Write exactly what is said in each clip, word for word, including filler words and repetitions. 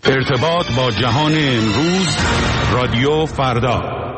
ارتباط با جهان امروز، رادیو فردا.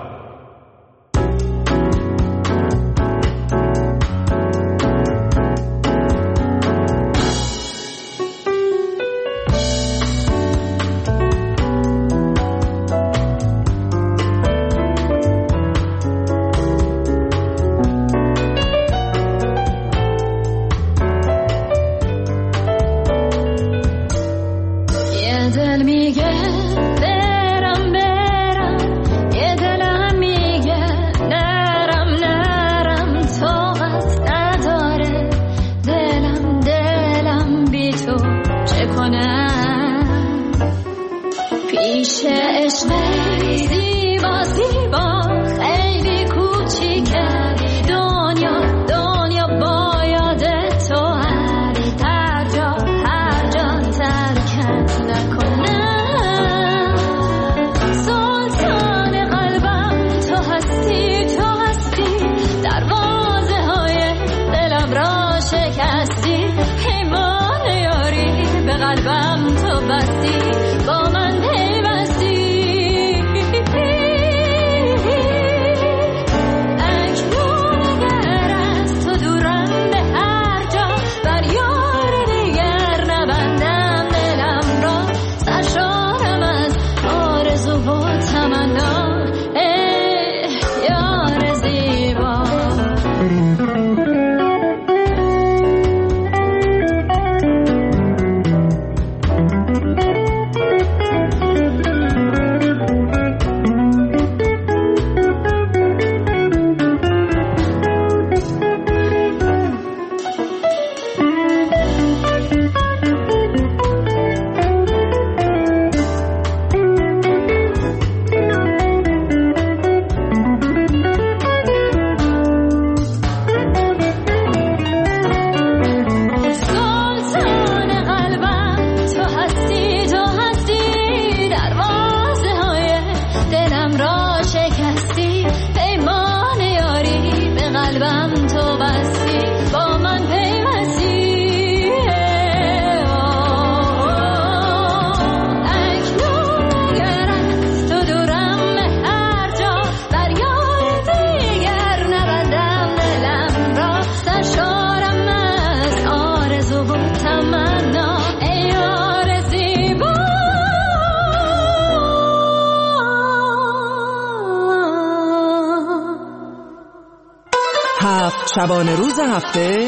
شبانه روز هفته،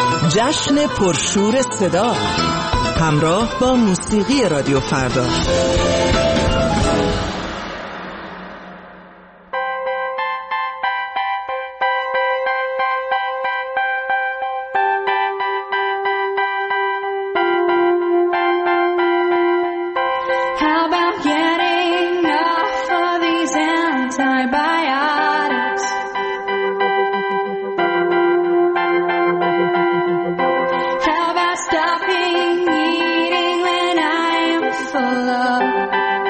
جشن پرشور صدا همراه با موسیقی رادیو فردا. Stopping eating when I am full of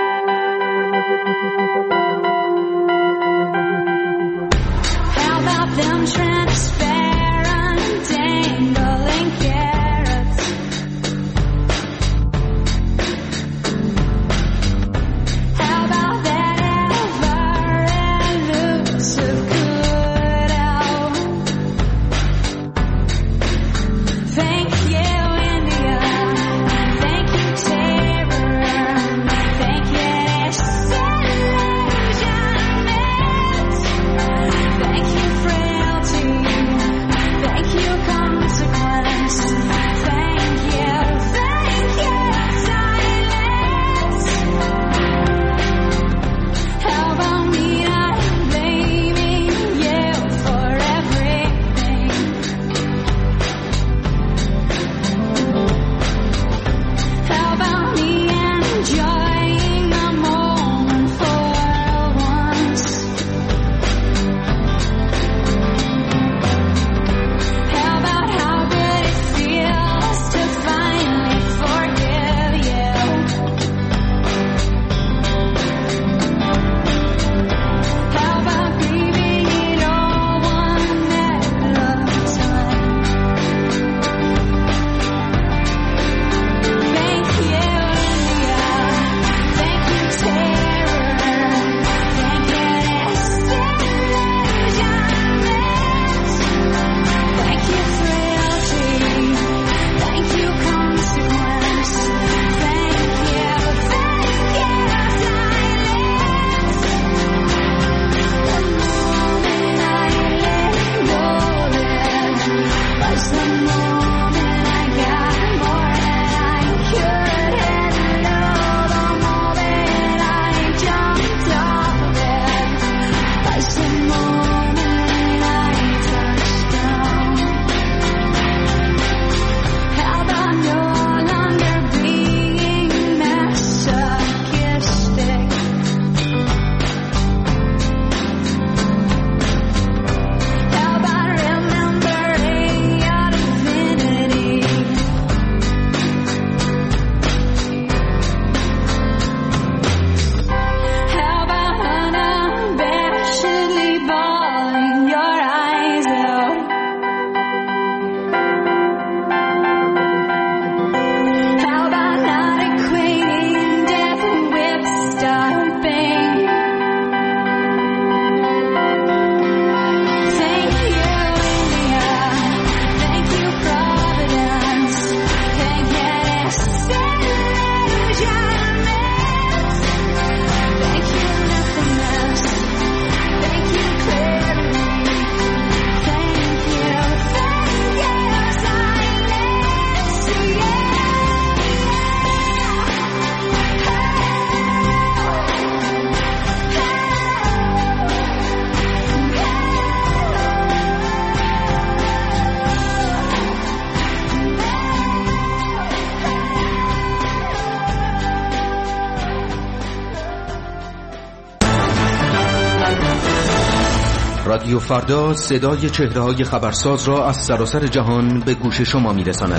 رادیو فردا صدای چهره‌های خبرساز را از سراسر جهان به گوش شما می‌رساند.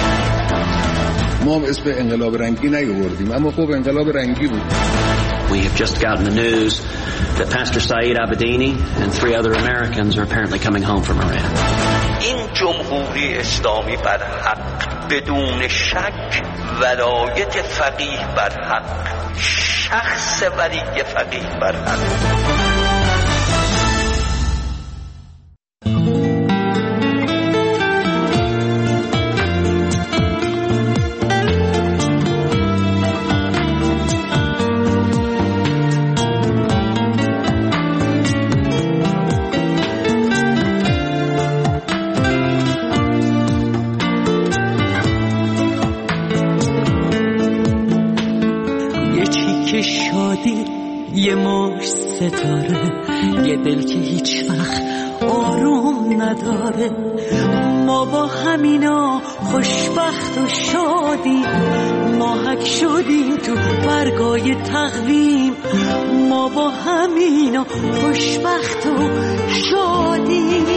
ما اسم انقلاب رنگی نیاوردیم، اما خب انقلاب رنگی بود. We have just gotten the news that Pastor Saeed Abedini and three other Americans are apparently coming home from Iran. این جمهوری اسلامی بر حق، بدون شک ولایت فقیه بر حق، شخص ولی فقیه بر حق. یه مش ستاره، یه دل که هیچ وقت آروم نداره. ما با همینا خوشبخت و شادیم، ماهک شدیم تو برگای تقویم. ما با همینا خوشبخت و شادیم.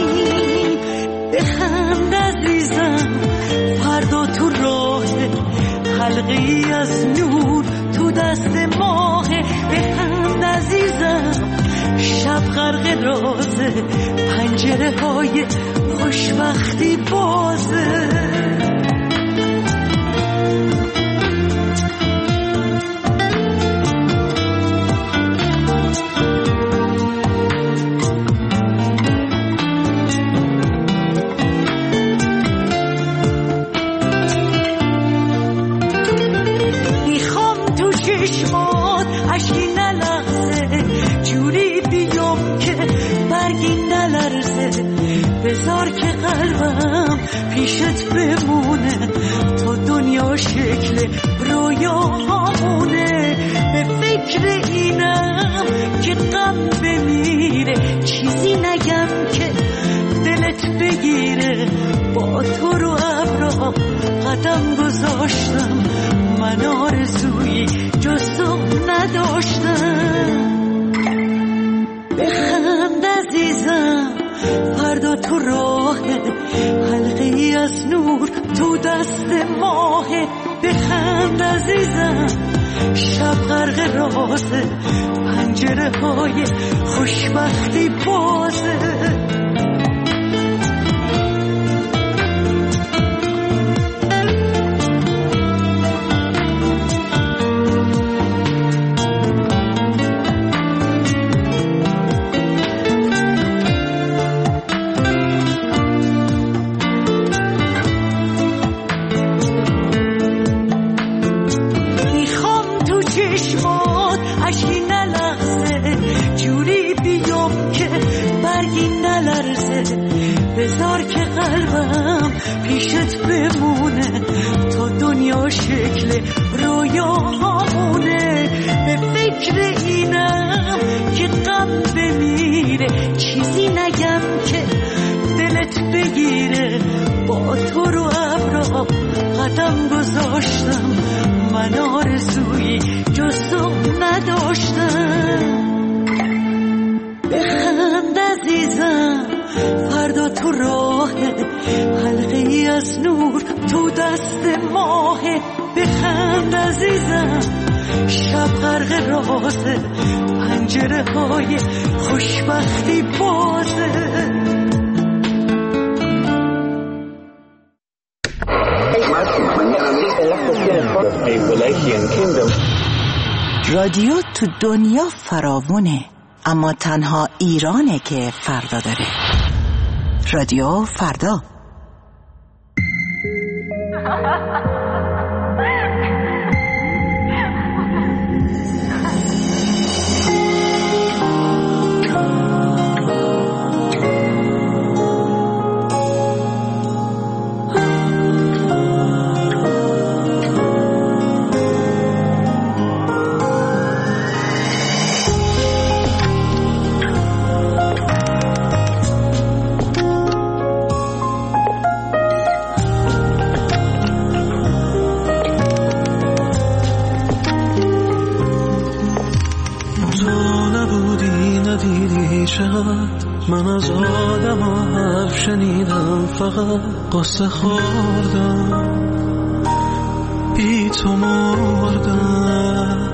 بخند عزیزم، فردا تو راه، حلقه‌ای از نور تو دست ماه. بخند عزیزم، شب غرق رازه، پنجره های خوشبختی بازه. بذار که قلبم پیشت بمونه، تا دنیا شکل رویا همونه. به فکر اینم که غم بمیره، چیزی نگم که دلت بگیره. با تو رو ابرا قدم گذاشتم، من آرزویی جز تو نداشتم. بخند عزیزم، فردا تو راه، حلقه‌ای از نور تو دست ماه. بخند عزیزم، شب غرق رازه، پنجره های خوشبختی بازه. بذار که قلبم پیشت بمونه، تا دنیا شکل رویا همونه. به فکر اینم که غم بمیره، چیزی نگم که دلت بگیره. با تو رو ابرا قدم گذاشتم، من آرزویی جز تو نداشتم. بخند عزیزم، فردا تو راه، حلقه‌ای از نور تو دست ماه. بخند عزیزم، شب غرق رازه، پنجره های خوشبختی بازه. رادیو تو دنیا فراوونه، اما تنها ایرانه که فردا داره. رادیو فردا. من از آدم ها حرف شنیدم، فقط قصه خوردم، بی تو مردم.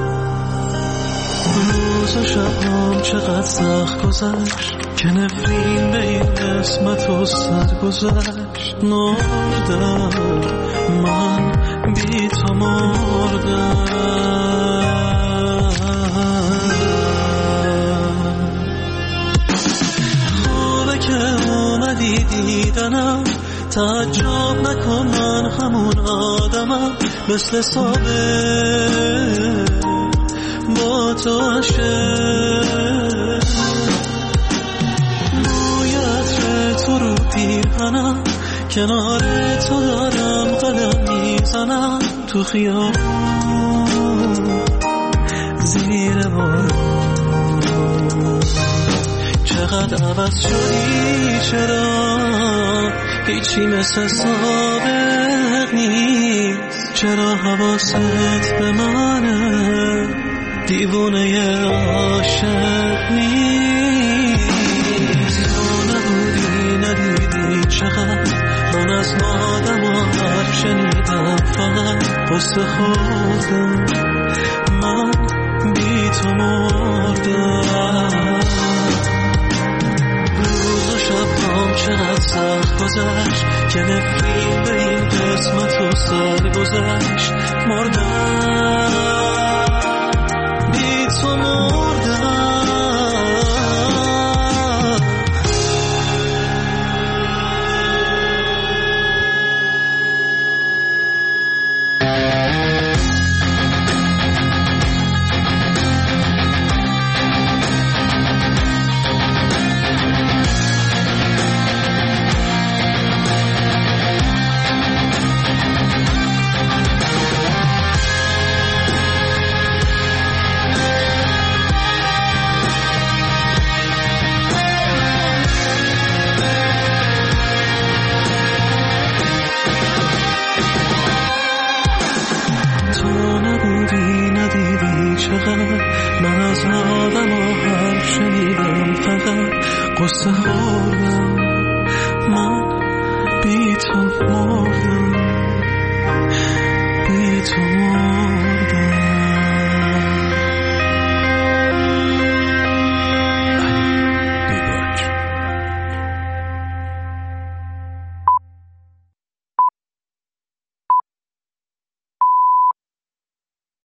روز و شبام چقدر سخت گذشت که نفرین به این قسمت و سر گذشت. مردم من بی تو مردم. خوبه که اومدی دیدنم، تعجب نکن من همون آدمم، مثل سابق با تو عشق. موی عطر تو رو پیرهنم، کنار تو دارم قدم میزنم، تو خیابون زیر بارون. چقدر عوض شدی، چرا هیچی مثل سابق نیست؟ چرا حواست به منه، دیوونه عاشق نیست؟ تو نبودی ندیدی چقدر من از آدم ها حرف شنیدم، فقط قصه خوردم، من بی تو مردم. روز و شبام چقدر سخت گذشت که نفرین به این قسمت و سر گذشت. مردم بی تو مردم. من از آدم ها حرف شنیدم، فقط قصه خوردم، من بی تو مردم، بی تو مردم.